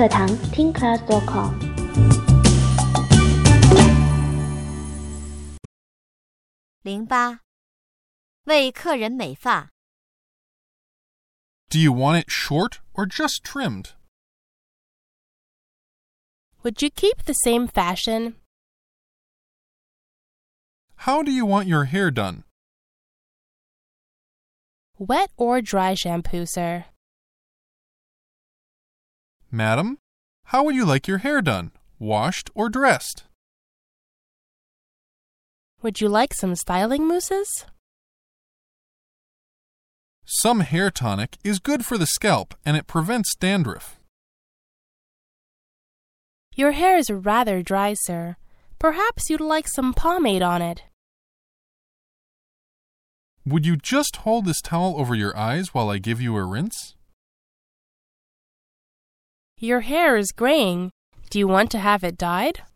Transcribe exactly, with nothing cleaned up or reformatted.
课堂 听 class dot com。 零八，为客人美发。 Do you want it short or just trimmed? Would you keep the same fashion? How do you want your hair done? Wet or dry shampoo, sir? Madam, how would you like your hair done? Washed or dressed? Would you like some styling mousses? Some hair tonic is good for the scalp and it prevents dandruff. Your hair is rather dry, sir. Perhaps you'd like some pomade on it. Would you just hold this towel over your eyes while I give you a rinse? Your hair is graying. Do you want to have it dyed?